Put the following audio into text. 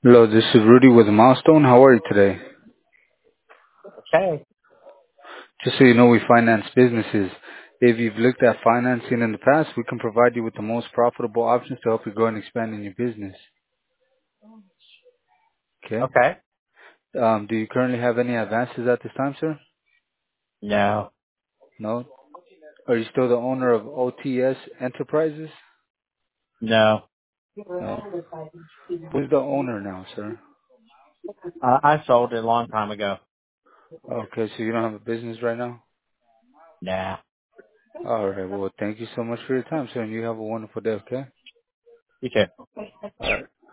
Hello, this is Rudy with Milestone. How are you today? Okay. Just so you know, we finance businesses. If you've looked at financing in the past, we can provide you with the most profitable options to help you grow and expand in your business. Okay. Okay. Do you currently have any advances at this time, sir? No. No. Are you still the owner of OTS Enterprises? No. No. Who's the owner now, sir? I sold it a long time ago. Okay, so you don't have a business right now? Nah. All right. Well, thank you so much for your time, sir, and you have a wonderful day, okay? You too. All right.